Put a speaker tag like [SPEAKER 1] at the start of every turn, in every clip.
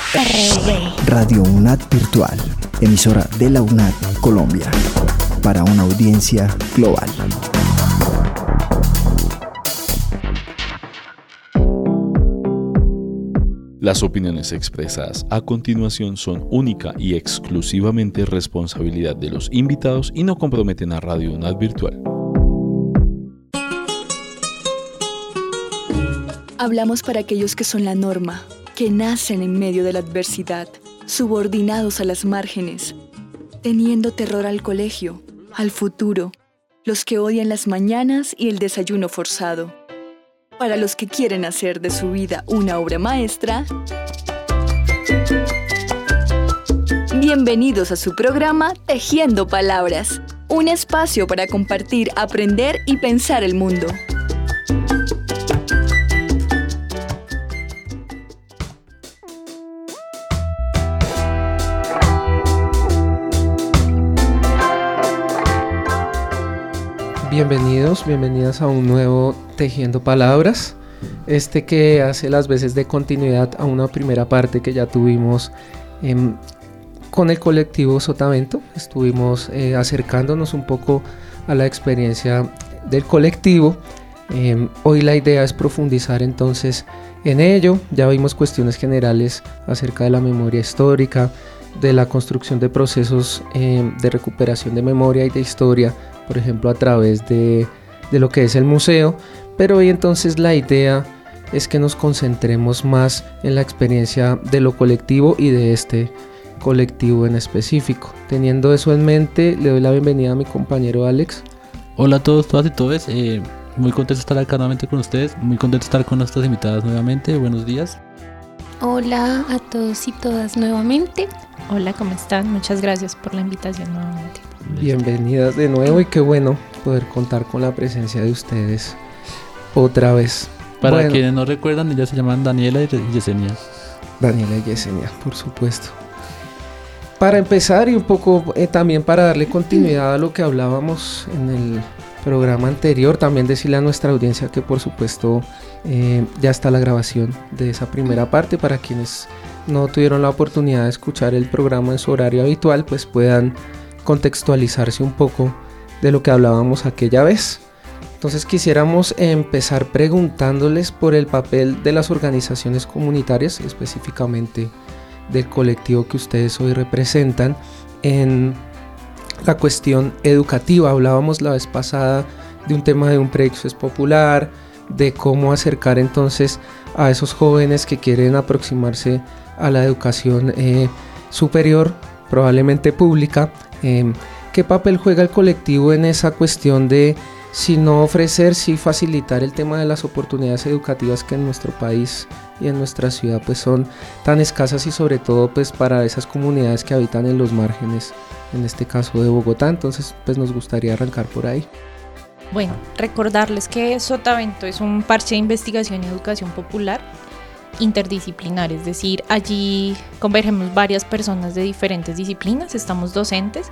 [SPEAKER 1] Radio UNAD Virtual, emisora de la UNAD Colombia, para una audiencia global.
[SPEAKER 2] Las opiniones expresadas a continuación son única y exclusivamente responsabilidad de los invitados y no comprometen a Radio UNAD Virtual.
[SPEAKER 3] Hablamos para aquellos que son la norma, que nacen en medio de la adversidad, subordinados a las márgenes, teniendo terror al colegio, al futuro, los que odian las mañanas y el desayuno forzado. Para los que quieren hacer de su vida una obra maestra, bienvenidos a su programa Tejiendo Palabras, un espacio para compartir, aprender y pensar el mundo.
[SPEAKER 4] Bienvenidas a un nuevo Tejiendo Palabras, que hace las veces de continuidad a una primera parte que ya tuvimos con el colectivo Sotavento. Estuvimos acercándonos un poco a la experiencia del colectivo. Hoy la idea es profundizar entonces en ello. Ya vimos cuestiones generales acerca de la memoria histórica, de la construcción de procesos de recuperación de memoria y de historia, por ejemplo a través de lo que es el museo, pero hoy entonces la idea es que nos concentremos más en la experiencia de lo colectivo y de este colectivo en específico. Teniendo eso en mente, le doy la bienvenida a mi compañero Alex.
[SPEAKER 5] Hola a todos, todas y todos, muy contento de estar acá nuevamente con ustedes, muy contento de estar con nuestras invitadas nuevamente, buenos días.
[SPEAKER 6] Hola a todos y todas nuevamente. Hola, ¿cómo están? Muchas gracias por la invitación nuevamente.
[SPEAKER 4] Bienvenidas de nuevo y qué bueno poder contar con la presencia de ustedes otra vez.
[SPEAKER 5] Para quienes no recuerdan, ellas se llaman Daniela y Yesenia.
[SPEAKER 4] Daniela y Yesenia, por supuesto. Para empezar y un poco también para darle continuidad a lo que hablábamos en el programa anterior, también decirle a nuestra audiencia que por supuesto ya está la grabación de esa primera parte para quienes no tuvieron la oportunidad de escuchar el programa en su horario habitual, pues puedan contextualizarse un poco de lo que hablábamos aquella vez. Entonces quisiéramos empezar preguntándoles por el papel de las organizaciones comunitarias, específicamente del colectivo que ustedes hoy representan en la cuestión educativa. Hablábamos la vez pasada de un tema de un pre-Access popular, de cómo acercar entonces a esos jóvenes que quieren aproximarse a la educación superior, probablemente pública. ¿Qué papel juega el colectivo en esa cuestión de si no ofrecer, si facilitar el tema de las oportunidades educativas que en nuestro país y en nuestra ciudad pues son tan escasas y sobre todo pues para esas comunidades que habitan en los márgenes, en este caso de Bogotá? Entonces pues nos gustaría arrancar por ahí.
[SPEAKER 6] Bueno, recordarles que Sotavento es un parche de investigación y educación popular interdisciplinar, es decir, allí convergemos varias personas de diferentes disciplinas, estamos docentes,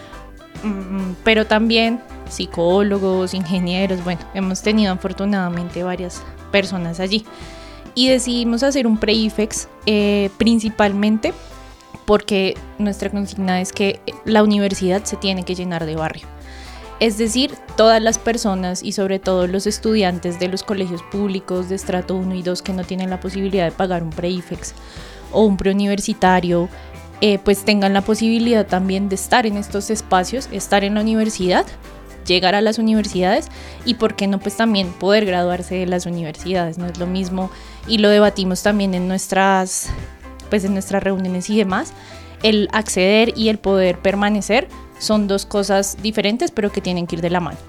[SPEAKER 6] pero también psicólogos, ingenieros, bueno, hemos tenido afortunadamente varias personas allí. Y decidimos hacer un pre-IFEX principalmente porque nuestra consigna es que la universidad se tiene que llenar de barrio. Es decir, todas las personas y sobre todo los estudiantes de los colegios públicos de estrato 1 y 2 que no tienen la posibilidad de pagar un pre-IFEX o un preuniversitario, pues tengan la posibilidad también de estar en estos espacios, estar en la universidad, llegar a las universidades y por qué no pues también poder graduarse de las universidades. No es lo mismo y lo debatimos también en nuestras reuniones y demás. El acceder y el poder permanecer son dos cosas diferentes pero que tienen que ir de la mano.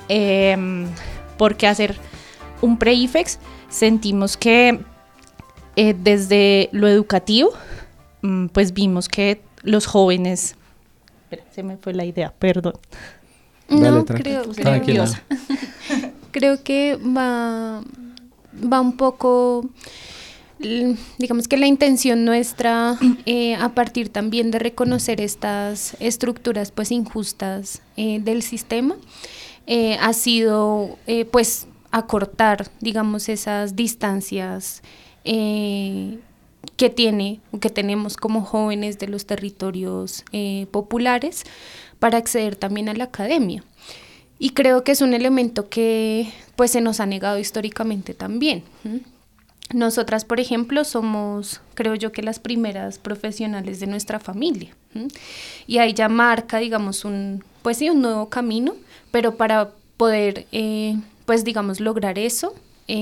[SPEAKER 6] Porque hacer un pre-IFEX sentimos que desde lo educativo pues vimos que los jóvenes... Espera, se me fue la idea, perdón.
[SPEAKER 4] No,
[SPEAKER 6] creo que va un poco... Digamos que la intención nuestra, a partir también de reconocer estas estructuras pues injustas del sistema, ha sido pues acortar, digamos, esas distancias
[SPEAKER 7] que tenemos como jóvenes de los territorios populares para acceder también a la academia. Y creo que es un elemento que pues se nos ha negado históricamente también. Nosotras, por ejemplo, somos, creo yo, que las primeras profesionales de nuestra familia. Y ahí ya marca, digamos, un nuevo camino, pero para poder, lograr eso,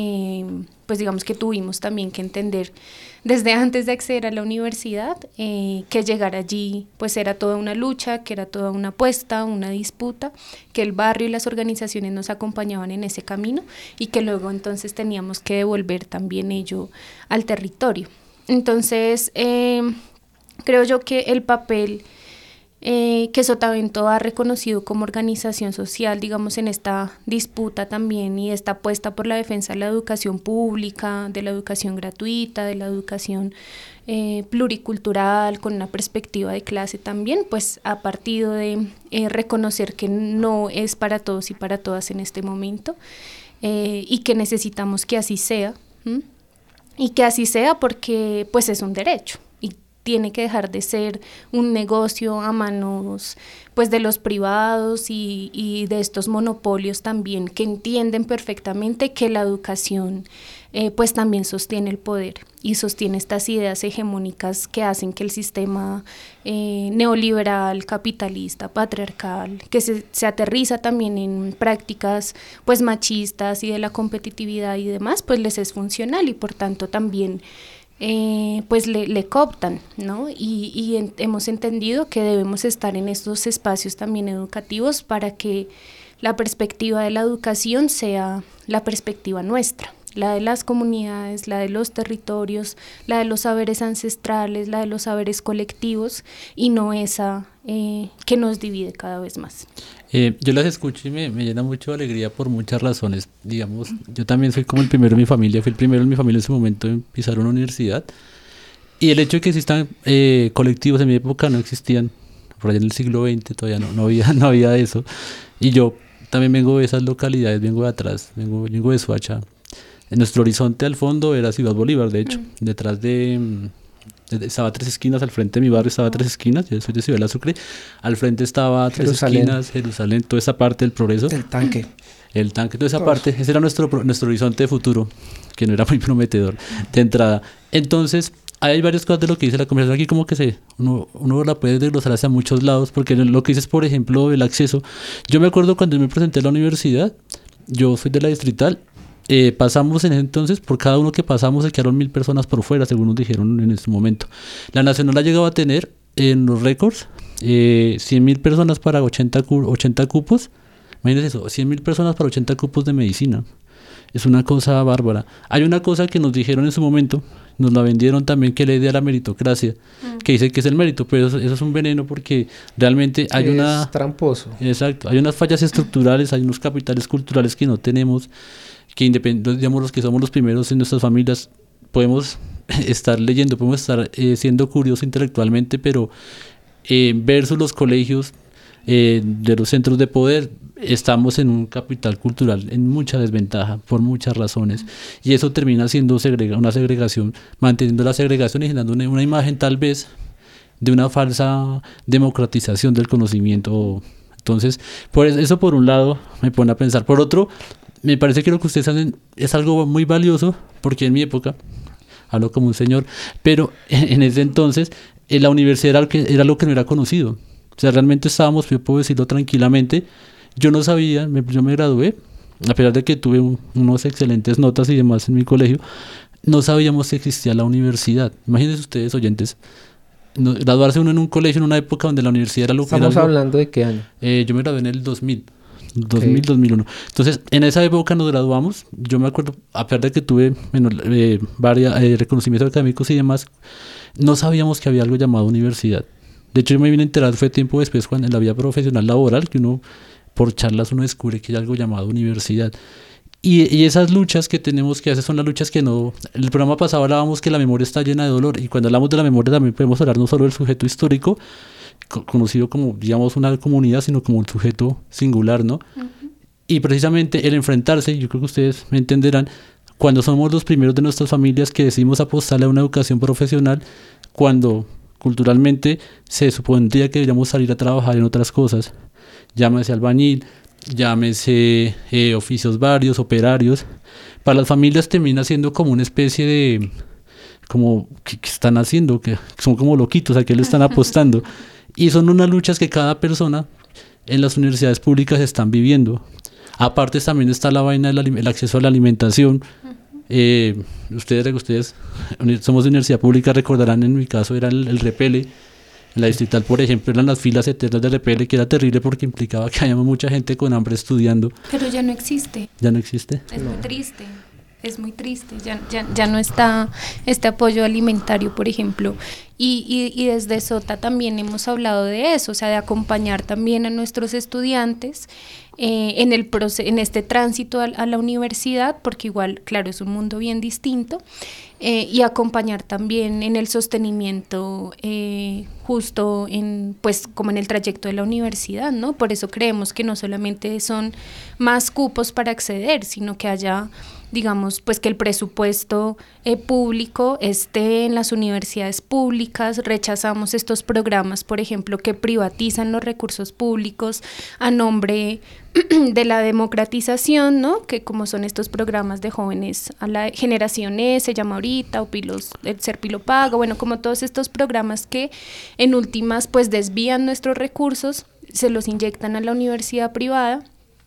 [SPEAKER 7] digamos que tuvimos también que entender desde antes de acceder a la universidad que llegar allí pues era toda una lucha, que era toda una apuesta, una disputa, que el barrio y las organizaciones nos acompañaban en ese camino y que luego entonces teníamos que devolver también ello al territorio. Entonces creo yo que el papel que Sotavento ha reconocido como organización social, digamos, en esta disputa también y esta apuesta por la defensa de la educación pública, de la educación gratuita, de la educación pluricultural, con una perspectiva de clase también, pues ha partido de reconocer que no es para todos y para todas en este momento y que necesitamos que así sea, y que así sea porque pues es un derecho. Tiene que dejar de ser un negocio a manos pues de los privados y de estos monopolios también que entienden perfectamente que la educación pues también sostiene el poder y sostiene estas ideas hegemónicas que hacen que el sistema neoliberal, capitalista, patriarcal, que se aterriza también en prácticas pues machistas y de la competitividad y demás, pues les es funcional y por tanto también pues le cooptan, ¿no? Y hemos entendido que debemos estar en estos espacios también educativos para que la perspectiva de la educación sea la perspectiva nuestra, la de las comunidades, la de los territorios, la de los saberes ancestrales, la de los saberes colectivos y no esa que nos divide cada vez más.
[SPEAKER 5] Yo las escucho y me llena mucho de alegría por muchas razones. Digamos, yo también soy como el primero en mi familia, fui el primero en mi familia en su momento en pisar una universidad. Y el hecho de que existan colectivos en mi época no existían, por allá en el siglo XX todavía no había eso. Y yo también vengo de esas localidades, vengo de atrás, vengo de Soacha. En nuestro horizonte al fondo era Ciudad Bolívar, de hecho, detrás estaba Tres Esquinas, al frente de mi barrio estaba Tres Esquinas, yo soy de Ciudad de la Sucre, al frente estaba
[SPEAKER 4] Jerusalén.
[SPEAKER 5] Tres Esquinas, Jerusalén, toda esa parte del Progreso.
[SPEAKER 4] El tanque,
[SPEAKER 5] toda esa parte, ese era nuestro horizonte de futuro, que no era muy prometedor de entrada. Entonces, hay varias cosas de lo que dice la conversación aquí, como que uno la puede desglosar hacia muchos lados, porque lo que dices, por ejemplo, el acceso. Yo me acuerdo cuando me presenté a la universidad, yo soy de la Distrital, pasamos en ese entonces, por cada uno que pasamos se quedaron 1,000 personas por fuera, según nos dijeron en ese momento. La Nacional ha llegado a tener en los récords 100,000 personas para 80 cupos. Imagínense eso, 100,000 personas para 80 cupos de medicina. Es una cosa bárbara. Hay una cosa que nos dijeron en su momento, nos la vendieron también, que es la idea de la meritocracia, que dice que es el mérito, pero eso es un veneno porque realmente hay
[SPEAKER 4] es tramposo.
[SPEAKER 5] Exacto, hay unas fallas estructurales, hay unos capitales culturales que no tenemos, que digamos los que somos los primeros en nuestras familias, podemos estar leyendo, podemos estar siendo curiosos intelectualmente, pero versus los colegios de los centros de poder, estamos en un capital cultural en mucha desventaja por muchas razones, y eso termina siendo una segregación, manteniendo la segregación y generando una imagen tal vez de una falsa democratización del conocimiento. Entonces, eso por un lado me pone a pensar. Por otro, me parece que lo que ustedes hacen es algo muy valioso, porque en mi época, hablo como un señor, pero en ese entonces la universidad era lo que no era conocido. O sea, realmente estábamos, yo puedo decirlo tranquilamente, yo no sabía, yo me gradué, a pesar de que tuve unas excelentes notas y demás en mi colegio, no sabíamos que existía la universidad. Imagínense ustedes, oyentes, graduarse uno en un colegio en una época donde la universidad era lo que era.
[SPEAKER 4] ¿Estamos hablando de qué año?
[SPEAKER 5] Yo me gradué en el 2000. 2001. Entonces, en esa época nos graduamos. Yo me acuerdo, a pesar de que tuve varios reconocimientos académicos y demás, no sabíamos que había algo llamado universidad. De hecho, yo me vine a enterar, fue tiempo después, cuando en la vida profesional laboral, que por charlas uno descubre que hay algo llamado universidad. Y esas luchas que tenemos que hacer son las luchas que no... En el programa pasado hablábamos que la memoria está llena de dolor, y cuando hablamos de la memoria también podemos hablar no solo del sujeto histórico, conocido como, digamos, una comunidad, sino como un sujeto singular, ¿no? Uh-huh. Y precisamente el enfrentarse, yo creo que ustedes me entenderán, cuando somos los primeros de nuestras familias que decidimos apostarle a una educación profesional, cuando culturalmente se supondría que deberíamos salir a trabajar en otras cosas, llámese albañil, llámese oficios varios, operarios. Para las familias termina siendo como una especie de, como, ¿qué están haciendo? Que son como loquitos, ¿a qué le están apostando? Y son unas luchas que cada persona en las universidades públicas están viviendo. Aparte también está la vaina del acceso a la alimentación. Ustedes somos de universidad pública, recordarán, en mi caso era el repele. En la distrital, por ejemplo, eran las filas eternas de repele, que era terrible porque implicaba que había mucha gente con hambre estudiando.
[SPEAKER 7] Pero ya no existe.
[SPEAKER 5] ¿Ya no existe?
[SPEAKER 7] Es muy triste. Es muy triste, ya no está este apoyo alimentario, por ejemplo, y desde SOTA también hemos hablado de eso, o sea, de acompañar también a nuestros estudiantes en este tránsito a la universidad, porque igual, claro, es un mundo bien distinto, y acompañar también en el sostenimiento justo pues como en el trayecto de la universidad, ¿no? Por eso creemos que no solamente son más cupos para acceder, sino que haya, digamos, pues que el presupuesto público esté en las universidades públicas. Rechazamos estos programas, por ejemplo, que privatizan los recursos públicos a nombre de la democratización, ¿no? Que como son estos programas de jóvenes a la generación S, se llama ahorita, o el Serpilo Paga, bueno, como todos estos programas que en últimas pues desvían nuestros recursos, se los inyectan a la universidad privada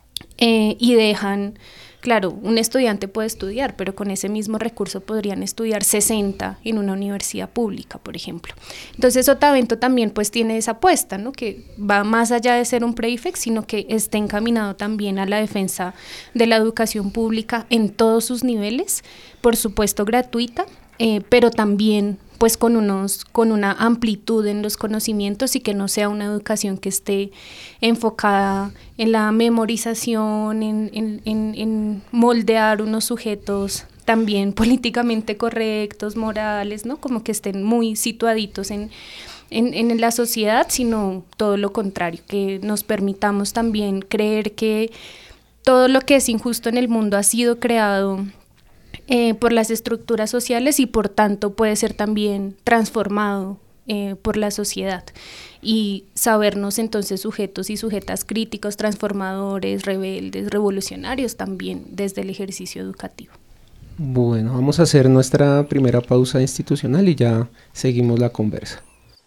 [SPEAKER 7] y dejan. Claro, un estudiante puede estudiar, pero con ese mismo recurso podrían estudiar 60 en una universidad pública, por ejemplo. Entonces, Sotavento también pues tiene esa apuesta, ¿no? Que va más allá de ser un pre-IFEC, sino que está encaminado también a la defensa de la educación pública en todos sus niveles, por supuesto gratuita, pero también pues con una amplitud en los conocimientos y que no sea una educación que esté enfocada en la memorización, en moldear unos sujetos también políticamente correctos, morales, ¿no? Como que estén muy situaditos en la sociedad, sino todo lo contrario, que nos permitamos también creer que todo lo que es injusto en el mundo ha sido creado por las estructuras sociales y por tanto puede ser también transformado por la sociedad, y sabernos entonces sujetos y sujetas críticos, transformadores, rebeldes, revolucionarios también desde el ejercicio educativo.
[SPEAKER 4] Bueno, vamos a hacer nuestra primera pausa institucional y ya seguimos la conversa.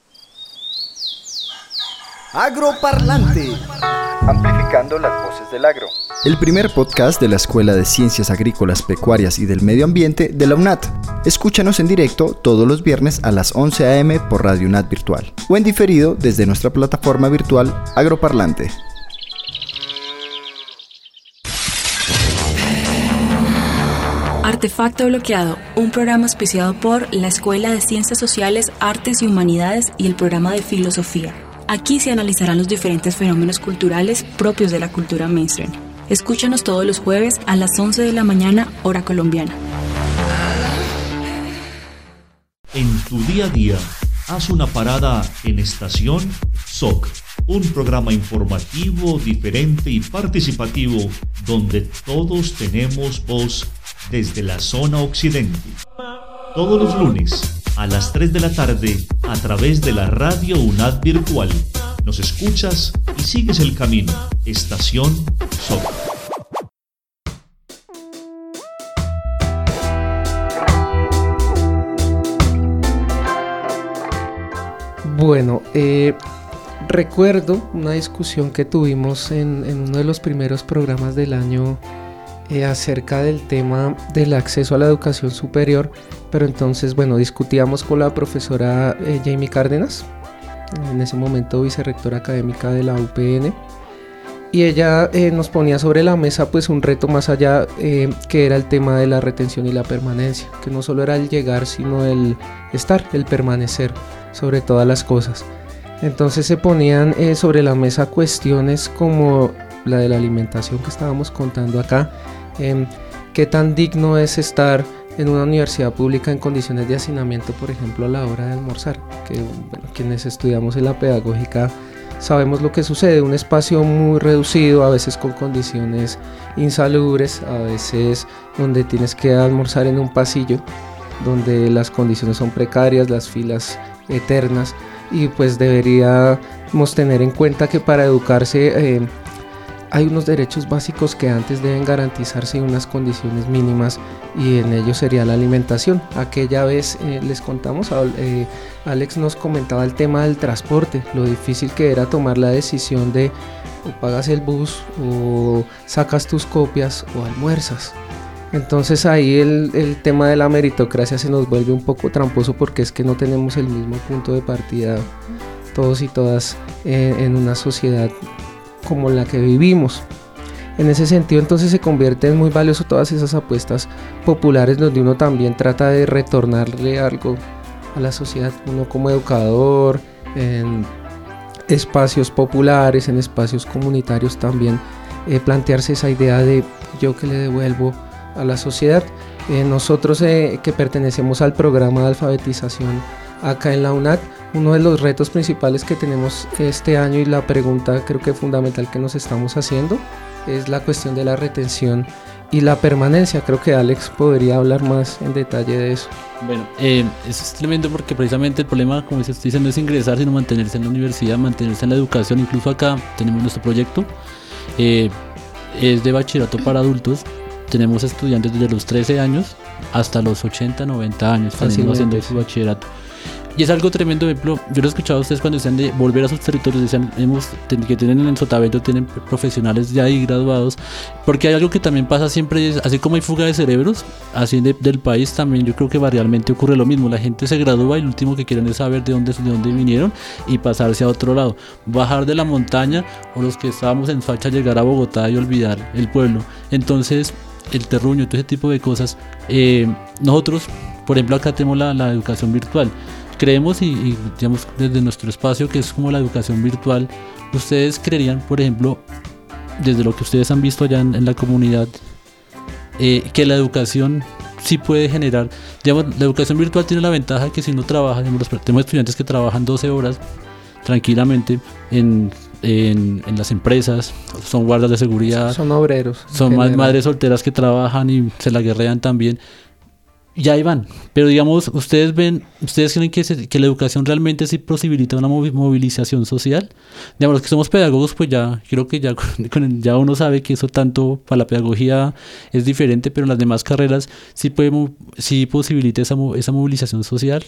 [SPEAKER 1] Agroparlante. Amplificando las voces del agro. El primer podcast de la Escuela de Ciencias Agrícolas, Pecuarias y del Medio Ambiente de la UNAT. Escúchanos en directo todos los viernes a las 11 a.m. por Radio UNAT Virtual o en diferido desde nuestra plataforma virtual Agroparlante.
[SPEAKER 8] Artefacto bloqueado, un programa auspiciado por la Escuela de Ciencias Sociales, Artes y Humanidades y el programa de Filosofía. Aquí se analizarán los diferentes fenómenos culturales propios de la cultura mainstream. Escúchanos todos los jueves a las 11 de la mañana, hora colombiana.
[SPEAKER 9] En tu día a día, haz una parada en Estación SOC, un programa informativo, diferente y participativo donde todos tenemos voz desde la zona occidente. Todos los lunes a las 3 de la tarde a través de la Radio UNAT Virtual. Nos escuchas y sigues el camino. Estación SOC.
[SPEAKER 4] Bueno, recuerdo una discusión que tuvimos en uno de los primeros programas del año acerca del tema del acceso a la educación superior, pero entonces, bueno, discutíamos con la profesora Jamie Cárdenas, en ese momento vicerrectora académica de la UPN, y ella nos ponía sobre la mesa pues un reto más allá, que era el tema de la retención y la permanencia, que no solo era el llegar, sino el estar, el permanecer sobre todas las cosas. Entonces se ponían sobre la mesa cuestiones como la de la alimentación que estábamos contando acá, qué tan digno es estar en una universidad pública en condiciones de hacinamiento, por ejemplo, a la hora de almorzar, que bueno, quienes estudiamos en la pedagógica sabemos lo que sucede, un espacio muy reducido, a veces con condiciones insalubres, a veces donde tienes que almorzar en un pasillo, donde las condiciones son precarias, las filas eternas, y pues deberíamos tener en cuenta que para educarse hay unos derechos básicos que antes deben garantizarse en unas condiciones mínimas, y en ello sería la alimentación. Aquella vez les contamos, Alex nos comentaba el tema del transporte, lo difícil que era tomar la decisión de o pagas el bus o sacas tus copias o almuerzas. Entonces ahí el tema de la meritocracia se nos vuelve un poco tramposo, porque es que no tenemos el mismo punto de partida todos y todas en una sociedad como la que vivimos. En ese sentido, entonces, se convierte en muy valioso todas esas apuestas populares, donde uno también trata de retornarle algo a la sociedad, uno como educador, en espacios populares, en espacios comunitarios también, plantearse esa idea de yo que le devuelvo a la sociedad. Nosotros que pertenecemos al programa de alfabetización acá en la UNAT, uno de los retos principales que tenemos este año, y la pregunta creo que fundamental que nos estamos haciendo, es la cuestión de la retención y la permanencia. Creo que Alex podría hablar más en detalle de eso.
[SPEAKER 5] Bueno, es tremendo, porque precisamente el problema, como se está diciendo, no es ingresar, sino mantenerse en la universidad, mantenerse en la educación. Incluso acá tenemos nuestro proyecto, es de bachillerato para adultos. Tenemos estudiantes desde los 13 años hasta los 80, 90 años haciendo su bachillerato. Y es algo tremendo. Por ejemplo, yo lo he escuchado a ustedes cuando decían de volver a sus territorios, decían que tienen en Sotavento, tienen profesionales ya ahí graduados, porque hay algo que también pasa siempre, así como hay fuga de cerebros, así del país también yo creo que variablemente ocurre lo mismo. La gente se gradúa y lo último que quieren es saber de dónde vinieron y pasarse a otro lado, bajar de la montaña, o los que estábamos en Facha, llegar a Bogotá y olvidar el pueblo. Entonces, el terruño, todo ese tipo de cosas. Nosotros, por ejemplo, acá tenemos la educación virtual. Creemos y digamos desde nuestro espacio, que es como la educación virtual, ¿ustedes creerían, por ejemplo, desde lo que ustedes han visto allá en la comunidad, que la educación sí puede generar, digamos, la educación virtual tiene la ventaja que si uno trabaja, digamos, tenemos estudiantes que trabajan 12 horas tranquilamente en las empresas, son guardas de seguridad,
[SPEAKER 4] son obreros,
[SPEAKER 5] son madres solteras que trabajan y se la guerrean también, y ahí van. Pero digamos, ustedes creen que la educación realmente sí posibilita una movilización social. Digamos, los que somos pedagogos, pues ya creo que ya uno sabe que eso tanto para la pedagogía es diferente, pero en las demás carreras sí posibilita esa movilización social.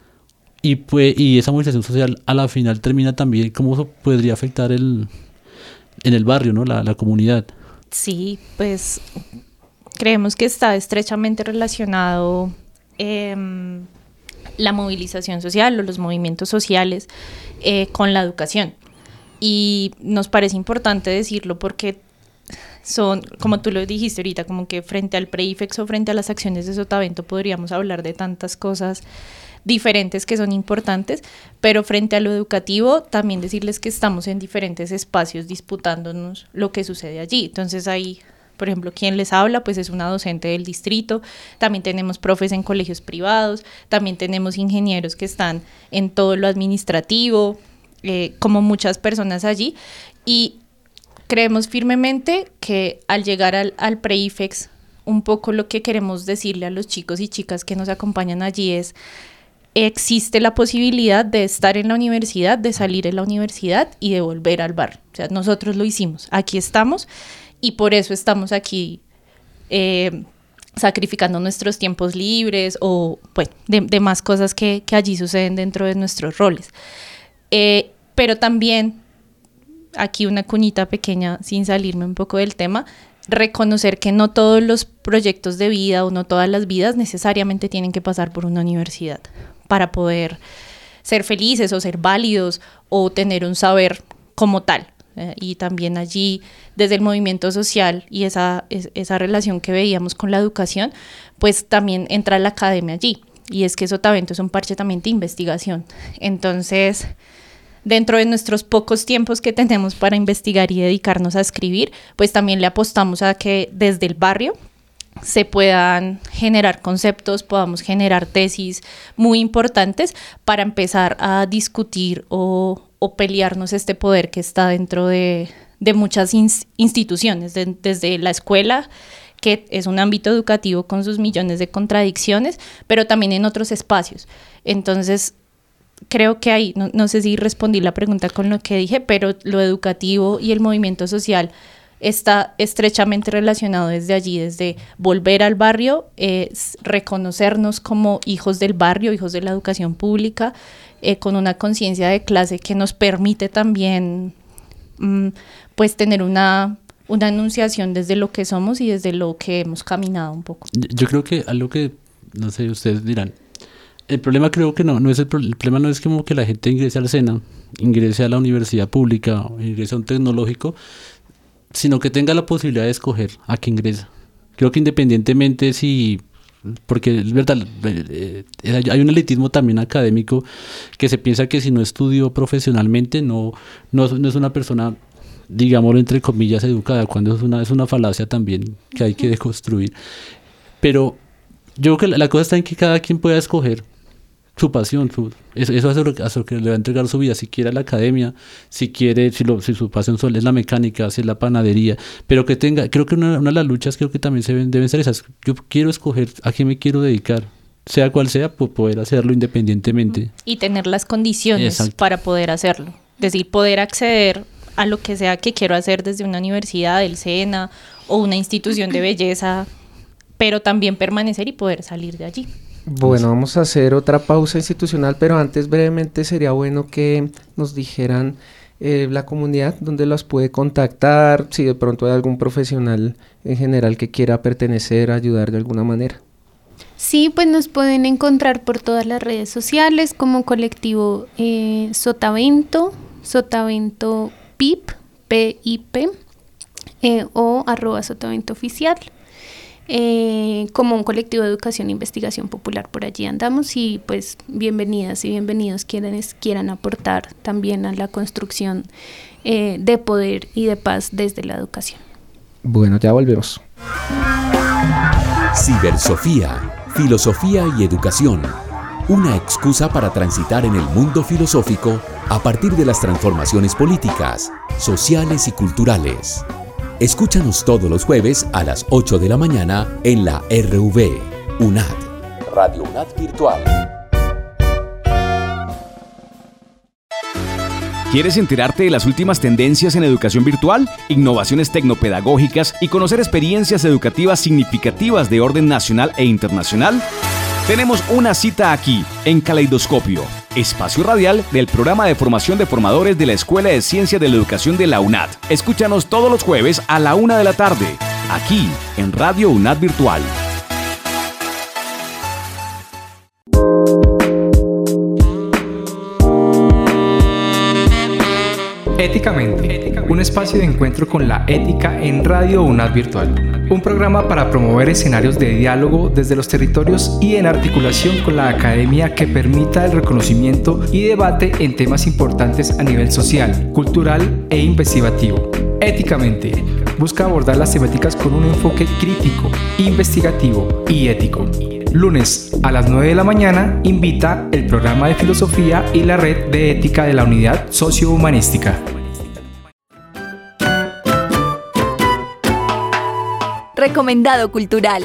[SPEAKER 5] Y esa movilización social a la final termina también, ¿cómo eso podría afectar en el barrio, ¿no? La comunidad?
[SPEAKER 6] Sí, pues creemos que está estrechamente relacionado la movilización social o los movimientos sociales con la educación. Y nos parece importante decirlo porque son, como tú lo dijiste ahorita, como que frente al PREIFEX o frente a las acciones de Sotavento podríamos hablar de tantas cosas diferentes que son importantes, pero frente a lo educativo también decirles que estamos en diferentes espacios disputándonos lo que sucede allí. Entonces ahí, por ejemplo, quien les habla pues es una docente del distrito, también tenemos profes en colegios privados, también tenemos ingenieros que están en todo lo administrativo, como muchas personas allí, y creemos firmemente que al llegar al PREIFEX, un poco lo que queremos decirle a los chicos y chicas que nos acompañan allí es: existe la posibilidad de estar en la universidad, de salir de la universidad y de volver al barrio. O sea, nosotros lo hicimos, aquí estamos y por eso estamos aquí sacrificando nuestros tiempos libres o pues, de más cosas que allí suceden dentro de nuestros roles. Pero también, aquí una cuñita pequeña sin salirme un poco del tema, reconocer que no todos los proyectos de vida o no todas las vidas necesariamente tienen que pasar por una universidad para poder ser felices o ser válidos o tener un saber como tal. Y también allí, desde el movimiento social y esa relación que veíamos con la educación, pues también entra la academia allí. Y es que Sotavento es un parche también de investigación. Entonces, dentro de nuestros pocos tiempos que tenemos para investigar y dedicarnos a escribir, pues también le apostamos a que desde el barrio se puedan generar conceptos, podamos generar tesis muy importantes para empezar a discutir o o pelearnos este poder que está dentro de muchas instituciones, desde la escuela, que es un ámbito educativo con sus millones de contradicciones, pero también en otros espacios. Entonces, creo que ahí, no sé si respondí la pregunta con lo que dije, pero lo educativo y el movimiento social está estrechamente relacionado desde allí, desde volver al barrio, reconocernos como hijos del barrio, hijos de la educación pública, con una conciencia de clase que nos permite también pues tener una enunciación desde lo que somos y desde lo que hemos caminado un poco.
[SPEAKER 5] Yo creo que algo que, no sé, ustedes dirán, el problema creo que no es el problema no es como que la gente ingrese al SENA, ingrese a la universidad pública, o ingrese a un tecnológico, sino que tenga la posibilidad de escoger a qué ingresa. Creo que independientemente porque es verdad, hay un elitismo también académico que se piensa que si no estudió profesionalmente no es una persona, digámoslo entre comillas, educada, cuando es una falacia también que hay que deconstruir. Pero yo creo que la cosa está en que cada quien pueda escoger su pasión, eso hace lo que le va a entregar su vida, si quiere la academia, si su pasión es la mecánica, si es la panadería, pero que tenga, creo que una de las luchas creo que también deben ser esas, yo quiero escoger a qué me quiero dedicar, sea cual sea, por poder hacerlo independientemente.
[SPEAKER 6] Y tener las condiciones
[SPEAKER 5] Exacto.
[SPEAKER 6] para poder hacerlo, es decir, poder acceder a lo que sea que quiero hacer desde una universidad, del SENA o una institución de belleza, pero también permanecer y poder salir de allí.
[SPEAKER 4] Bueno, vamos a hacer otra pausa institucional, pero antes brevemente sería bueno que nos dijeran la comunidad donde las puede contactar, si de pronto hay algún profesional en general que quiera pertenecer, ayudar de alguna manera.
[SPEAKER 7] Sí, pues nos pueden encontrar por todas las redes sociales como colectivo Sotavento PIP, PIP, o @sotaventoOficial. Como un colectivo de educación e investigación popular, por allí andamos, y pues bienvenidas y bienvenidos quienes quieran aportar también a la construcción de poder y de paz desde la educación.
[SPEAKER 4] Bueno, ya volvemos.
[SPEAKER 10] Cibersofía, filosofía y educación. Una excusa para transitar en el mundo filosófico a partir de las transformaciones políticas, sociales y culturales. Escúchanos todos los jueves a las 8 de la mañana en la RV, UNAD, Radio UNAD Virtual.
[SPEAKER 11] ¿Quieres enterarte de las últimas tendencias en educación virtual, innovaciones tecnopedagógicas y conocer experiencias educativas significativas de orden nacional e internacional? Tenemos una cita aquí, en Caleidoscopio, espacio radial del programa de formación de formadores de la Escuela de Ciencias de la Educación de la UNAD. Escúchanos todos los jueves a la 1 de la tarde, aquí en Radio UNAD Virtual.
[SPEAKER 12] Éticamente, un espacio de encuentro con la ética en Radio UNAD Virtual. Un programa para promover escenarios de diálogo desde los territorios y en articulación con la academia que permita el reconocimiento y debate en temas importantes a nivel social, cultural e investigativo. Éticamente, busca abordar las temáticas con un enfoque crítico, investigativo y ético. Lunes a las 9 de la mañana invita el programa de filosofía y la red de ética de la unidad sociohumanística.
[SPEAKER 3] Recomendado cultural.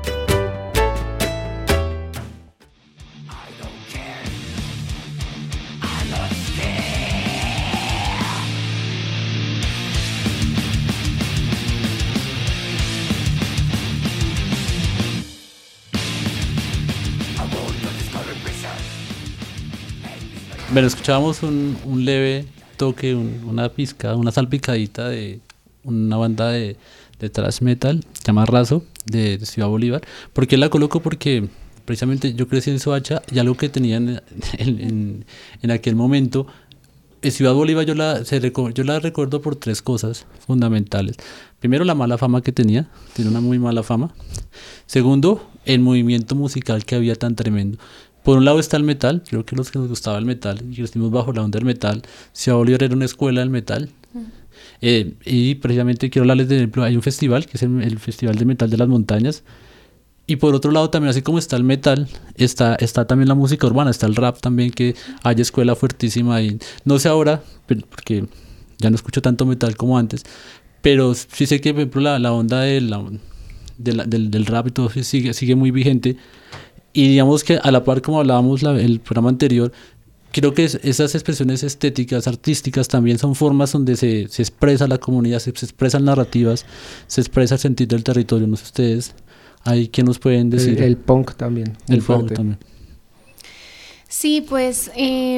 [SPEAKER 5] Bueno, escuchábamos un leve toque, una pizca, una salpicadita de una banda de thrash metal, se llama Razo, de Ciudad Bolívar. ¿Por qué la coloco? Porque precisamente yo crecí en Soacha y algo que tenían en aquel momento, Ciudad Bolívar yo la recuerdo por tres cosas fundamentales. Primero, la mala fama que tiene una muy mala fama. Segundo, el movimiento musical que había tan tremendo. Por un lado está el metal, creo que los que nos gustaba el metal y crecimos bajo la onda del metal, Ciudad Bolívar era una escuela del metal. Y precisamente quiero hablarles de ejemplo, hay un festival que es el Festival de Metal de las Montañas, Y por otro lado también, así como está el metal, está también la música urbana, está el rap también, que hay escuela fuertísima y no sé ahora, porque ya no escucho tanto metal como antes, pero sí sé que por ejemplo la onda del rap y todo sigue muy vigente. Y digamos que a la par, como hablábamos el programa anterior, creo que esas expresiones estéticas, artísticas, también son formas donde se expresa la comunidad, se expresan narrativas, se expresa el sentir del territorio. No sé ustedes, ¿ahí qué nos pueden decir?
[SPEAKER 4] El punk también.
[SPEAKER 5] El punk también.
[SPEAKER 7] Sí, pues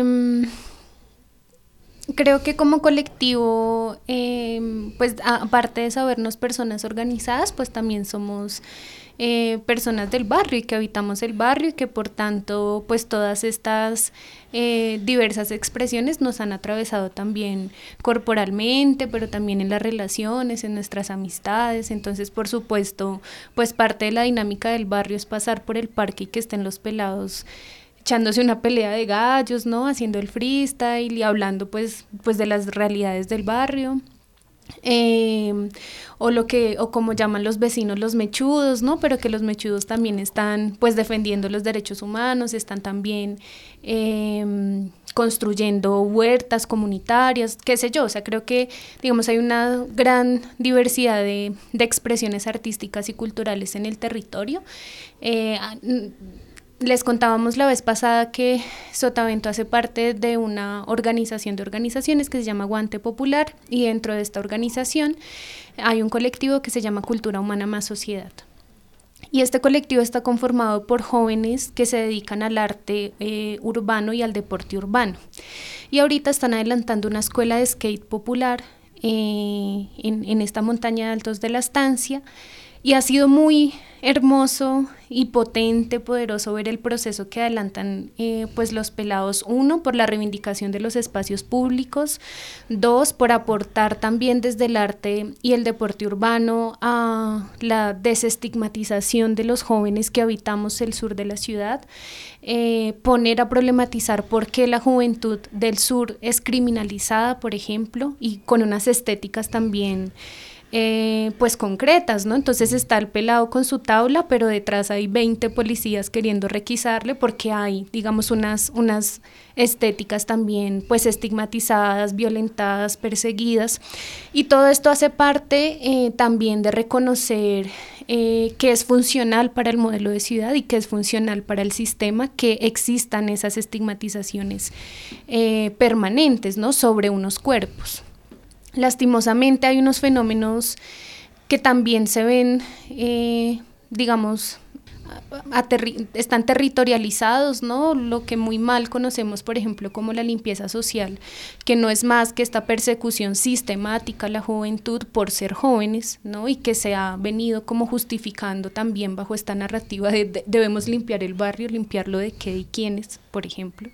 [SPEAKER 7] creo que como colectivo, pues aparte de sabernos personas organizadas, pues también somos personas del barrio y que habitamos el barrio y que por tanto pues todas estas diversas expresiones nos han atravesado también corporalmente, pero también en las relaciones, en nuestras amistades. Entonces, por supuesto, pues parte de la dinámica del barrio es pasar por el parque y que estén los pelados echándose una pelea de gallos, ¿no? Haciendo el freestyle y hablando pues de las realidades del barrio. O como llaman los vecinos los mechudos, ¿no? Pero que los mechudos también están pues defendiendo los derechos humanos, están también construyendo huertas comunitarias, qué sé yo. O sea, creo que digamos hay una gran diversidad de expresiones artísticas y culturales en el territorio. Les contábamos la vez pasada que Sotavento hace parte de una organización de organizaciones que se llama Guante Popular, y dentro de esta organización hay un colectivo que se llama Cultura Humana más Sociedad. Y este colectivo está conformado por jóvenes que se dedican al arte urbano y al deporte urbano. Y ahorita están adelantando una escuela de skate popular en esta montaña de Altos de la Estancia. Y ha sido muy hermoso y potente, poderoso ver el proceso que adelantan pues los pelados. 1, por la reivindicación de los espacios públicos. 2, por aportar también desde el arte y el deporte urbano a la desestigmatización de los jóvenes que habitamos el sur de la ciudad. Poner a problematizar por qué la juventud del sur es criminalizada, por ejemplo, y con unas estéticas también pues concretas, ¿no? Entonces está el pelado con su tabla, pero detrás hay 20 policías queriendo requisarle porque hay, digamos, unas estéticas también pues estigmatizadas, violentadas, perseguidas, y todo esto hace parte también de reconocer que es funcional para el modelo de ciudad y que es funcional para el sistema que existan esas estigmatizaciones permanentes, ¿no? Sobre unos cuerpos. Lastimosamente hay unos fenómenos que también se ven, digamos, están territorializados, ¿no? Lo que muy mal conocemos, por ejemplo, como la limpieza social, que no es más que esta persecución sistemática a la juventud por ser jóvenes, ¿no? Y que se ha venido como justificando también bajo esta narrativa de debemos limpiar el barrio, limpiarlo de qué y quiénes, por ejemplo.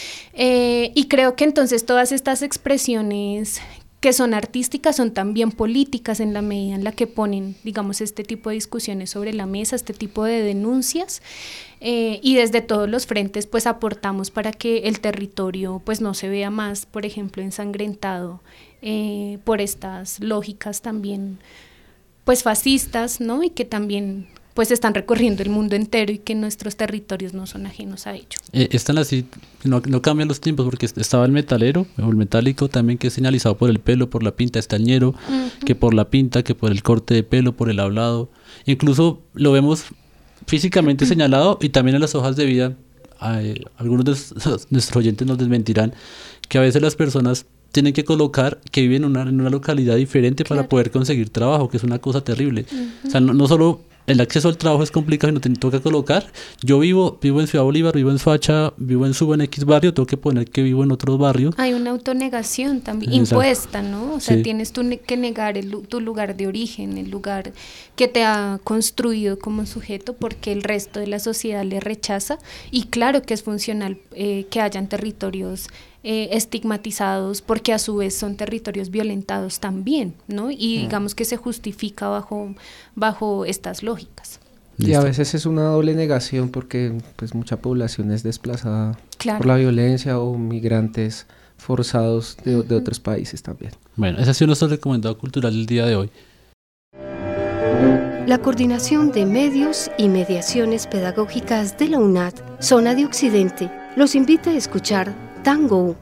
[SPEAKER 7] Y creo que entonces todas estas expresiones que son artísticas, son también políticas en la medida en la que ponen, digamos, este tipo de discusiones sobre la mesa, este tipo de denuncias, y desde todos los frentes pues aportamos para que el territorio pues no se vea más, por ejemplo, ensangrentado por estas lógicas también pues fascistas, ¿no? Y que también pues están recorriendo el mundo entero y que nuestros territorios no son ajenos a ello.
[SPEAKER 5] Están así, no cambian los tiempos, porque estaba el metalero o el metálico también, que es señalizado por el pelo, por la pinta, está el ñero, que por la pinta, que por el corte de pelo, por el hablado. Incluso lo vemos físicamente señalado, y también en las hojas de vida. Algunos de nuestros oyentes nos desmentirán que a veces las personas tienen que colocar que viven en una localidad diferente para poder conseguir trabajo, que es una cosa terrible. O sea, no solo el acceso al trabajo es complicado, sino te toca colocar, yo vivo en Ciudad Bolívar, vivo en Soacha, vivo en Suba, en X barrio, tengo que poner que vivo en otros barrios.
[SPEAKER 7] Hay una autonegación también, impuesta, ¿no? O sea, tienes tú que negar tu lugar de origen, el lugar que te ha construido como sujeto, porque el resto de la sociedad le rechaza, y claro que es funcional que hayan territorios estigmatizados, porque a su vez son territorios violentados también, ¿no? Y digamos que se justifica bajo estas lógicas.
[SPEAKER 4] Y a veces es una doble negación, porque pues mucha población es desplazada por la violencia, o migrantes forzados de otros países también.
[SPEAKER 5] Bueno, ese ha sido nuestro recomendado cultural del día de hoy.
[SPEAKER 13] La Coordinación de Medios y Mediaciones Pedagógicas de la UNAD, Zona de Occidente, los invita a escuchar Tango.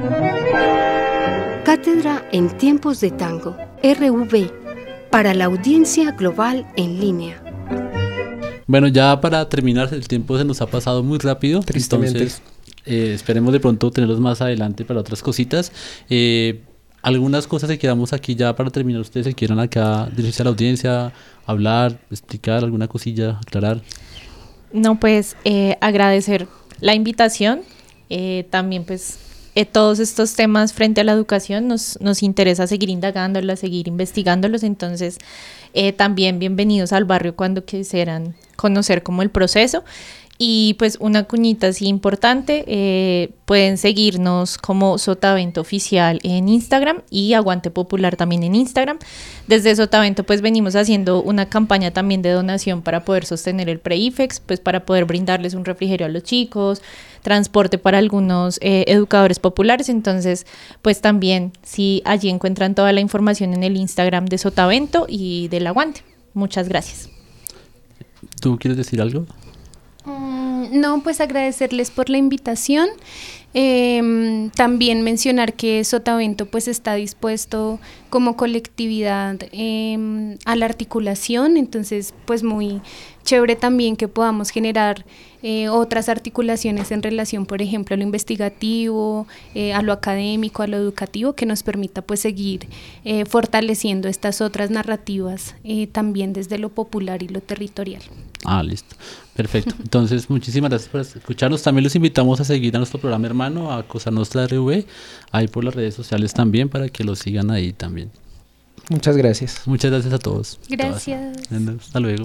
[SPEAKER 13] Cátedra en Tiempos de Tango, RV, para la audiencia global en línea.
[SPEAKER 5] Bueno, ya para terminar, el tiempo se nos ha pasado muy rápido.
[SPEAKER 4] Tristemente.
[SPEAKER 5] Entonces, esperemos de pronto tenerlos más adelante para otras cositas. Algunas cosas que quedamos aquí ya para terminar, ustedes se quieran acá dirigirse a la audiencia, hablar, explicar alguna cosilla, aclarar.
[SPEAKER 6] No, pues agradecer la invitación, también pues todos estos temas frente a la educación nos interesa seguir indagándolos, seguir investigándolos, entonces también bienvenidos al barrio cuando quisieran conocer como el proceso. Y pues una cuñita así importante, pueden seguirnos como Sotavento Oficial en Instagram y Aguante Popular también en Instagram. Desde Sotavento pues venimos haciendo una campaña también de donación para poder sostener el pre-IFEX, pues para poder brindarles un refrigerio a los chicos, transporte para algunos educadores populares. Entonces pues también sí, allí encuentran toda la información en el Instagram de Sotavento y del Aguante. Muchas gracias.
[SPEAKER 5] ¿Tú quieres decir algo?
[SPEAKER 7] No, pues agradecerles por la invitación. También mencionar que Sotavento pues está dispuesto como colectividad a la articulación, entonces pues muy chévere también que podamos generar otras articulaciones en relación, por ejemplo, a lo investigativo, a lo académico, a lo educativo, que nos permita pues seguir fortaleciendo estas otras narrativas también desde lo popular y lo territorial.
[SPEAKER 5] Listo. Perfecto. Entonces, muchísimas gracias por escucharnos. También los invitamos a seguir a nuestro programa hermano, a Cosa Nostra RV, ahí por las redes sociales también, para que lo sigan ahí también.
[SPEAKER 4] Muchas gracias.
[SPEAKER 5] Muchas gracias a todos.
[SPEAKER 7] Gracias.
[SPEAKER 5] Hasta luego.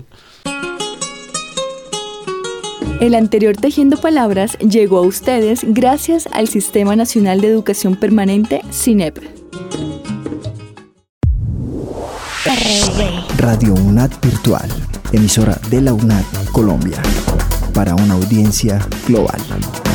[SPEAKER 3] El anterior Tejiendo Palabras llegó a ustedes gracias al Sistema Nacional de Educación Permanente, SINEP.
[SPEAKER 1] Radio UNAD Virtual, emisora de la UNAD Colombia, para una audiencia global.